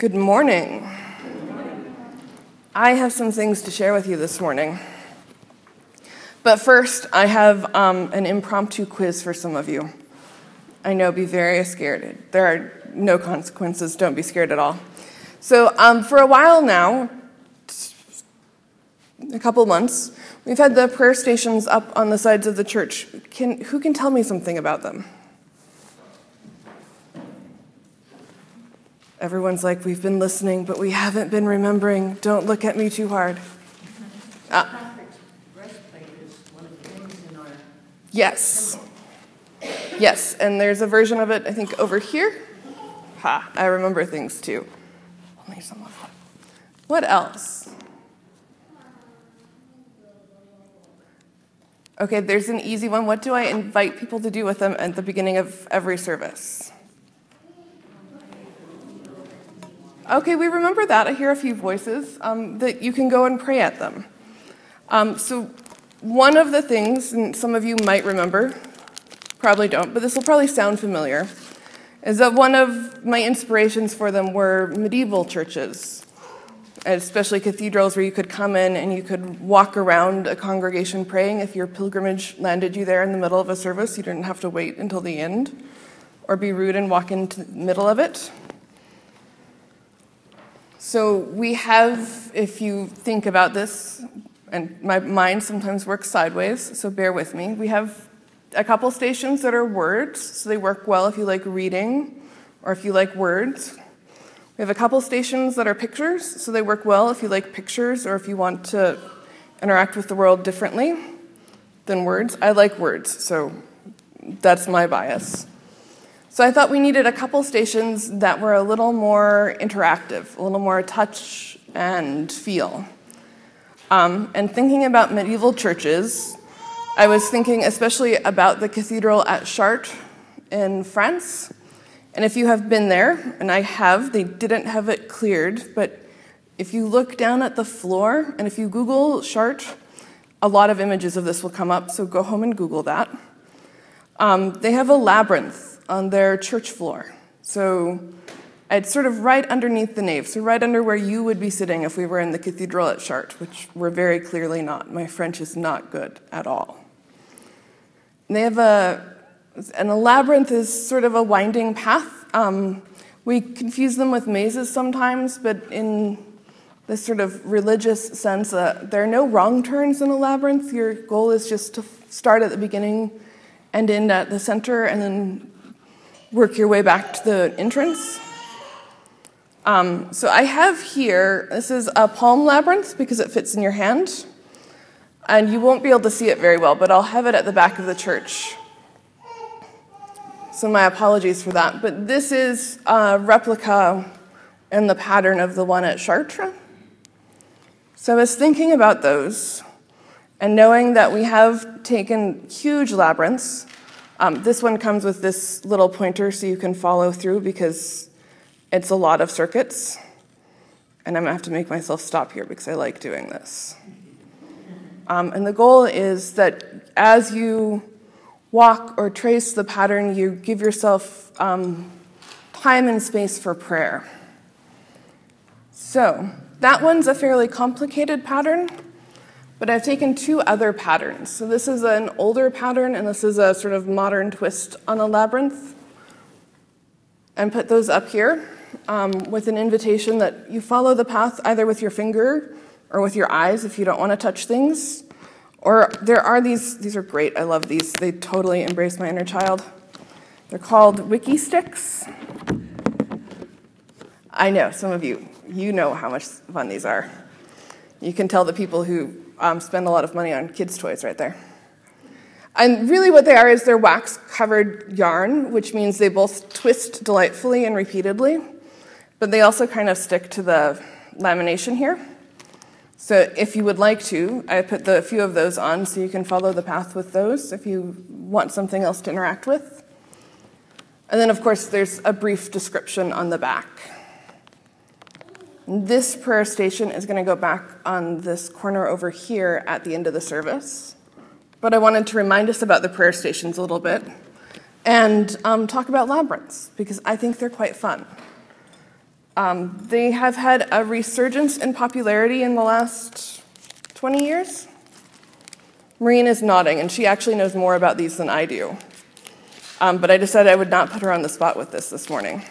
Good morning. I have some things to share with you this morning. But first, I have an impromptu quiz for some of you. I know, be very scared. There are no consequences. Don't be scared at all. So for a while now, a couple months, we've had the prayer stations up on the sides of the church. Who can tell me something about them? Everyone's like, we've been listening, but we haven't been remembering. Don't look at me too hard. Breastplate is one of the things in our... Yes. Yes, and there's a version of it, I think, over here. I remember things too. Only some of them. What else? Okay, there's an easy one. What do I invite people to do with them at the beginning of every service? Okay, we remember that. I hear a few voices that you can go and pray at them. So one of the things, and some of you might remember, probably don't, but this will probably sound familiar, is that one of my inspirations for them were medieval churches, especially cathedrals where you could come in and you could walk around a congregation praying. If your pilgrimage landed you there in the middle of a service, you didn't have to wait until the end or be rude and walk into the middle of it. So we have, if you think about this, and my mind sometimes works sideways, so bear with me, we have a couple stations that are words, so they work well if you like reading or if you like words. We have a couple stations that are pictures, so they work well if you like pictures or if you want to interact with the world differently than words. I like words, so that's my bias. So I thought we needed a couple stations that were a little more interactive, a little more touch and feel. And thinking about medieval churches, I was thinking especially about the cathedral at Chartres in France. And if you have been there, and I have, they didn't have it cleared, but if you look down at the floor, and if you Google Chartres, a lot of images of this will come up, so go home and Google that. They have a labyrinth on their church floor. So it's sort of right underneath the nave, so right under where you would be sitting if we were in the cathedral at Chartres, which we're very clearly not. My French is not good at all. And they have and a labyrinth is sort of a winding path. We confuse them with mazes sometimes, but in this sort of religious sense, there are no wrong turns in a labyrinth. Your goal is just to start at the beginning and end at the center, and then work your way back to the entrance. So I have here, this is a palm labyrinth because it fits in your hand. And you won't be able to see it very well, but I'll have it at the back of the church. So my apologies for that. But this is a replica in the pattern of the one at Chartres. So I was thinking about those and knowing that we have taken huge labyrinths. This one comes with this little pointer so you can follow through because it's a lot of circuits. And I'm going to have to make myself stop here because I like doing this. And the goal is that as you walk or trace the pattern, you give yourself time and space for prayer. So that one's a fairly complicated pattern. But I've taken two other patterns. So this is an older pattern, and this is a sort of modern twist on a labyrinth. And put those up here with an invitation that you follow the path either with your finger or with your eyes if you don't want to touch things. Or there are these are great, I love these. They totally embrace my inner child. They're called wiki sticks. I know, some of you know how much fun these are. You can tell the people who spend a lot of money on kids' toys right there. And really what they are is they're wax-covered yarn, which means they both twist delightfully and repeatedly, but they also kind of stick to the lamination here. So if you would like to, I put a few of those on so you can follow the path with those if you want something else to interact with. And then, of course, there's a brief description on the back. This prayer station is going to go back on this corner over here at the end of the service. But I wanted to remind us about the prayer stations a little bit and talk about labyrinths, because I think they're quite fun. They have had a resurgence in popularity in the last 20 years. Maureen is nodding, and she actually knows more about these than I do. But I decided I would not put her on the spot with this morning.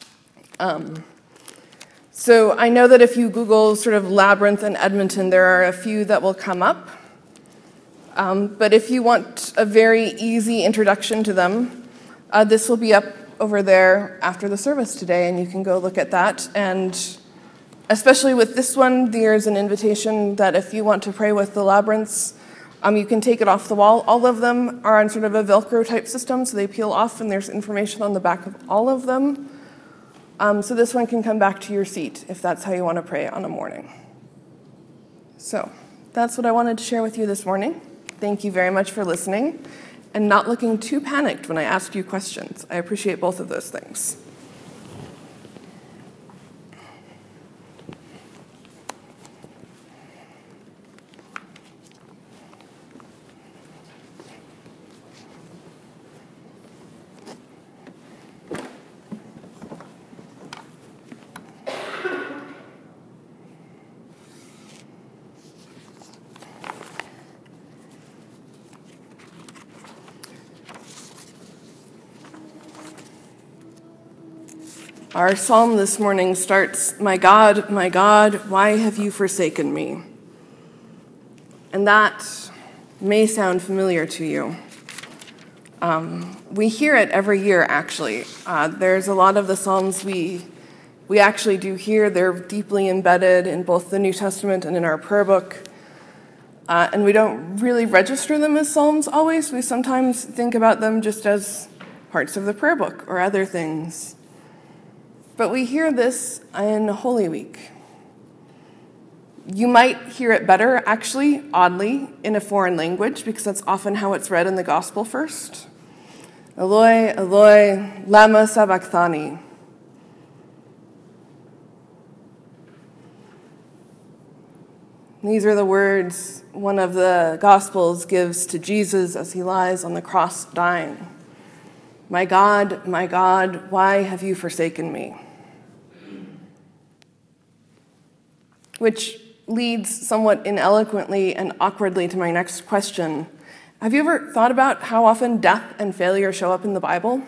So I know that if you Google sort of Labyrinth in Edmonton, there are a few that will come up. But if you want a very easy introduction to them, this will be up over there after the service today, and you can go look at that. And especially with this one, there's an invitation that if you want to pray with the labyrinths, you can take it off the wall. All of them are on sort of a Velcro type system, so they peel off, and there's information on the back of all of them. So this one can come back to your seat if that's how you want to pray on a morning. So that's what I wanted to share with you this morning. Thank you very much for listening and not looking too panicked when I ask you questions. I appreciate both of those things. Our psalm this morning starts, my God, why have you forsaken me?" And that may sound familiar to you. We hear it every year, actually. There's a lot of the psalms we actually do hear. They're deeply embedded in both the New Testament and in our prayer book. And we don't really register them as psalms always. We sometimes think about them just as parts of the prayer book or other things. But we hear this in Holy Week. You might hear it better, actually, oddly, in a foreign language, because that's often how it's read in the gospel first. Eloi, Eloi, lama sabachthani. These are the words one of the Gospels gives to Jesus as he lies on the cross dying. My God, why have you forsaken me?" Which leads somewhat ineloquently and awkwardly to my next question. Have you ever thought about how often death and failure show up in the Bible?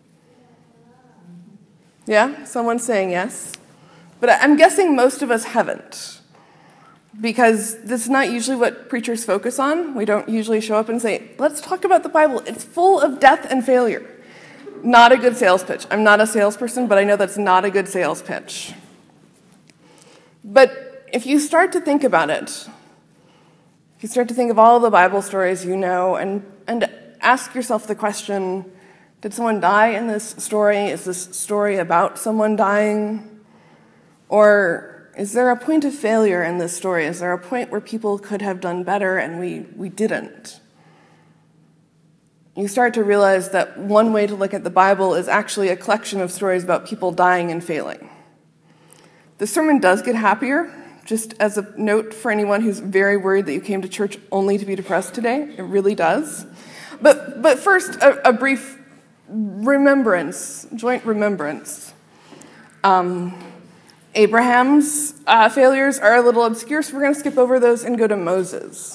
Yeah, someone's saying yes. But I'm guessing most of us haven't. Because this is not usually what preachers focus on. We don't usually show up and say, let's talk about the Bible. It's full of death and failure. Not a good sales pitch. I'm not a salesperson, but I know that's not a good sales pitch. But if you start to think about it, if you start to think of all the Bible stories you know and ask yourself the question, did someone die in this story? Is this story about someone dying? Or is there a point of failure in this story? Is there a point where people could have done better and we didn't? You start to realize that one way to look at the Bible is actually a collection of stories about people dying and failing. The sermon does get happier, just as a note for anyone who's very worried that you came to church only to be depressed today. It really does. But first, a brief remembrance, joint remembrance. Abraham's failures are a little obscure, so we're going to skip over those and go to Moses.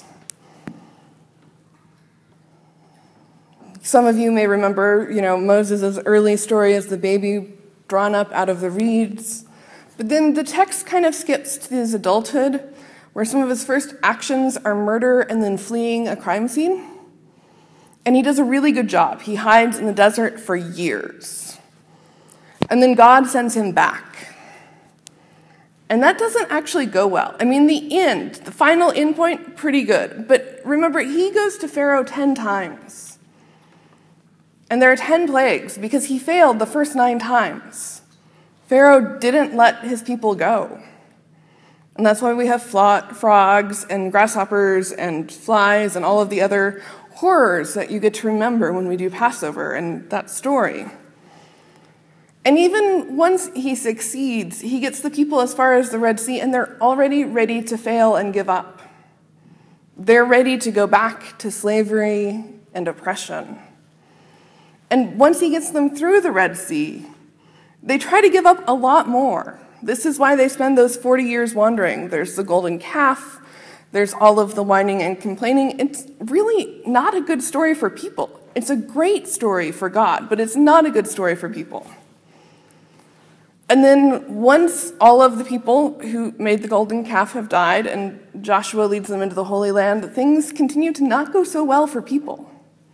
Some of you may remember, Moses' early story as the baby drawn up out of the reeds. But then the text kind of skips to his adulthood, where some of his first actions are murder and then fleeing a crime scene. And he does a really good job. He hides in the desert for years. And then God sends him back. And that doesn't actually go well. I mean, the final end point, pretty good. But remember, he goes to Pharaoh 10 times. And there are 10 plagues because he failed the first 9 times. Pharaoh didn't let his people go. And that's why we have frogs and grasshoppers and flies and all of the other horrors that you get to remember when we do Passover and that story. And even once he succeeds, he gets the people as far as the Red Sea, and they're already ready to fail and give up. They're ready to go back to slavery and oppression. And once he gets them through the Red Sea, they try to give up a lot more. This is why they spend those 40 years wandering. There's the golden calf. There's all of the whining and complaining. It's really not a good story for people. It's a great story for God, but it's not a good story for people. And then once all of the people who made the golden calf have died and Joshua leads them into the Holy Land, things continue to not go so well for people.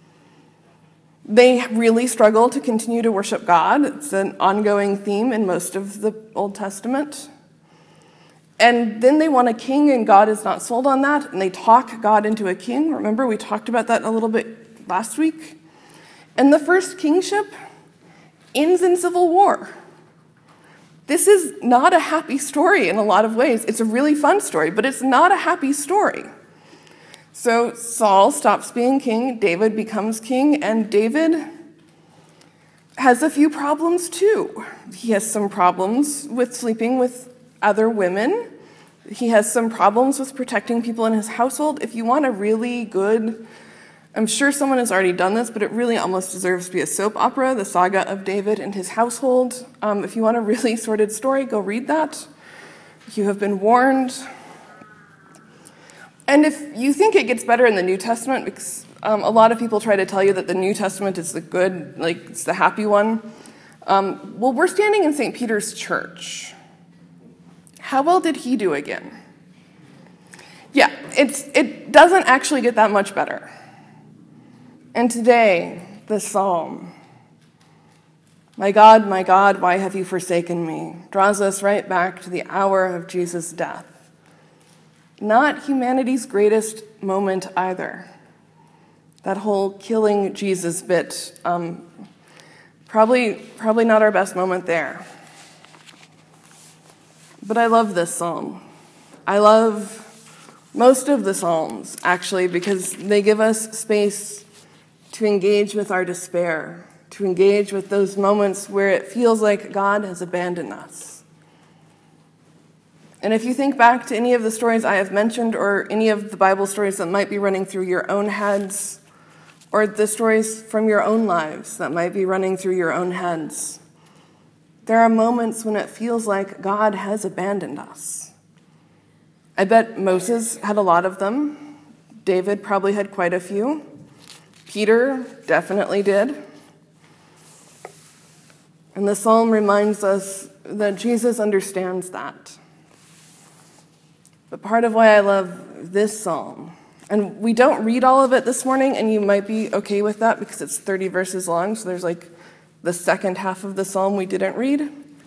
They really struggle to continue to worship God. It's an ongoing theme in most of the Old Testament. And then they want a king, and God is not sold on that, and they talk God into a king. Remember, we talked about that a little bit last week. And the first kingship ends in civil war. This is not a happy story in a lot of ways. It's a really fun story, but it's not a happy story. So Saul stops being king, David becomes king, and David has a few problems too. He has some problems with sleeping with other women. He has some problems with protecting people in his household. If you want a really good, I'm sure someone has already done this, but it really almost deserves to be a soap opera, the saga of David and his household. If you want a really sordid story, go read that. You have been warned. And if you think it gets better in the New Testament, because a lot of people try to tell you that the New Testament is the good, like it's the happy one. Well, we're standing in St. Peter's Church. How well did he do again? Yeah, it doesn't actually get that much better. And today, the psalm, my God, why have you forsaken me?" draws us right back to the hour of Jesus' death. Not humanity's greatest moment either. That whole killing Jesus bit, probably not our best moment there. But I love this psalm. I love most of the psalms, actually, because they give us space to engage with our despair, to engage with those moments where it feels like God has abandoned us. And if you think back to any of the stories I have mentioned, or any of the Bible stories that might be running through your own heads, or the stories from your own lives that might be running through your own heads, there are moments when it feels like God has abandoned us. I bet Moses had a lot of them. David probably had quite a few. Peter definitely did. And the psalm reminds us that Jesus understands that. But part of why I love this psalm, and we don't read all of it this morning, and you might be okay with that because it's 30 verses long, so there's like the second half of the psalm we didn't read.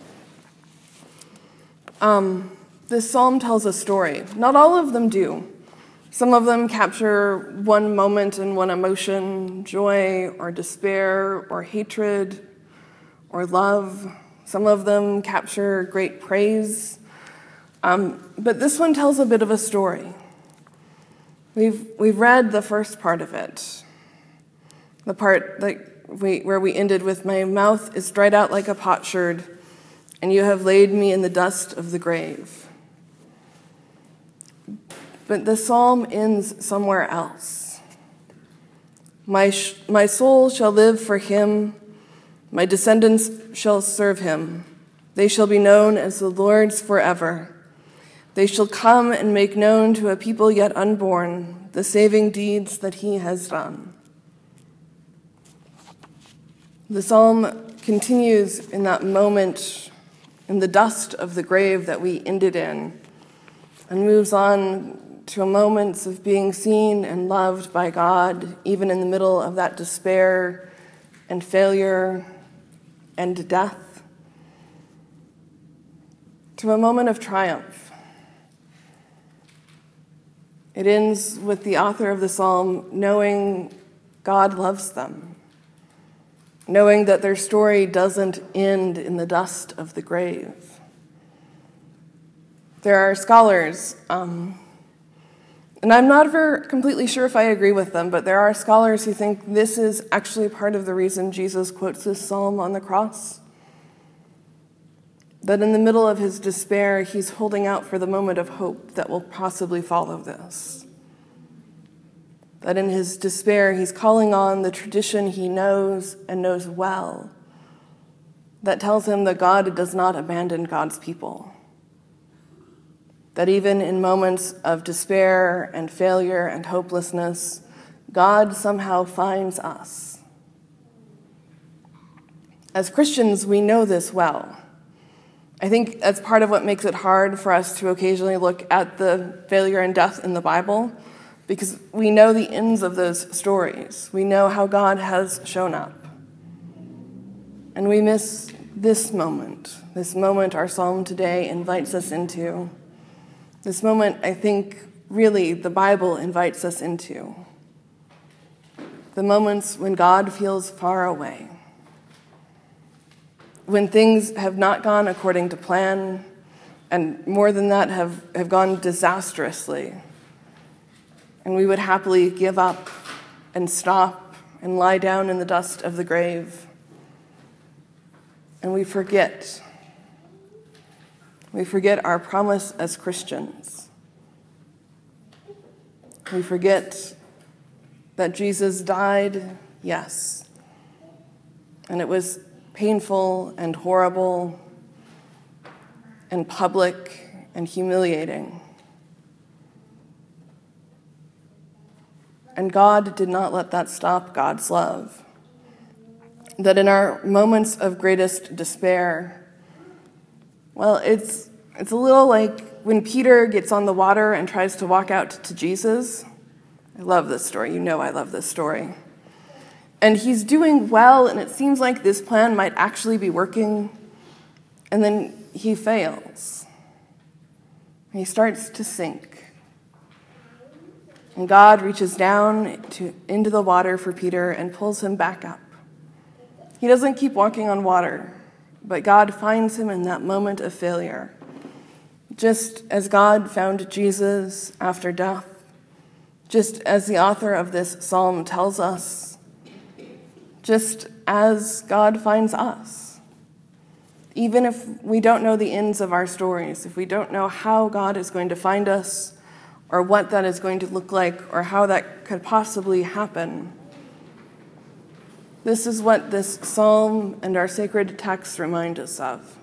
This psalm tells a story. Not all of them do. Some of them capture one moment and one emotion, joy or despair or hatred or love. Some of them capture great praise. But this one tells a bit of a story. We've read the first part of it, the part where we ended with, "My mouth is dried out like a potsherd, and you have laid me in the dust of the grave." But the psalm ends somewhere else. My soul shall live for him. My descendants shall serve him. They shall be known as the Lord's forever. They shall come and make known to a people yet unborn the saving deeds that he has done. The psalm continues in that moment in the dust of the grave that we ended in, and moves on to a moment of being seen and loved by God, even in the middle of that despair and failure and death, to a moment of triumph. It ends with the author of the psalm knowing God loves them, knowing that their story doesn't end in the dust of the grave. There are scholars, and I'm not ever completely sure if I agree with them, but there are scholars who think this is actually part of the reason Jesus quotes this psalm on the cross. That in the middle of his despair, he's holding out for the moment of hope that will possibly follow this. That in his despair, he's calling on the tradition he knows and knows well, that tells him that God does not abandon God's people. That even in moments of despair and failure and hopelessness, God somehow finds us. As Christians, we know this well. I think that's part of what makes it hard for us to occasionally look at the failure and death in the Bible, because we know the ends of those stories. We know how God has shown up. And we miss this moment our psalm today invites us into. This moment, I think, really the Bible invites us into. The moments when God feels far away. When things have not gone according to plan, and more than that, have gone disastrously. And we would happily give up and stop and lie down in the dust of the grave. And we forget. We forget our promise as Christians. We forget that Jesus died, yes. And it was painful and horrible and public and humiliating. And God did not let that stop God's love. That in our moments of greatest despair, well, it's a little like when Peter gets on the water and tries to walk out to Jesus. I love this story. You know I love this story. And he's doing well, and it seems like this plan might actually be working. And then he fails. He starts to sink. And God reaches down into the water for Peter and pulls him back up. He doesn't keep walking on water, but God finds him in that moment of failure. Just as God found Jesus after death, just as the author of this psalm tells us, just as God finds us. Even if we don't know the ends of our stories, if we don't know how God is going to find us, or what that is going to look like, or how that could possibly happen, this is what this psalm and our sacred texts remind us of.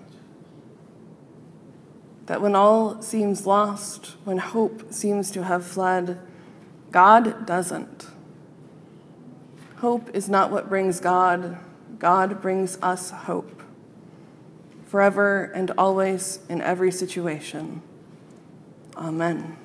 That when all seems lost, when hope seems to have fled, God doesn't. Hope is not what brings God. God brings us hope. Forever and always in every situation. Amen.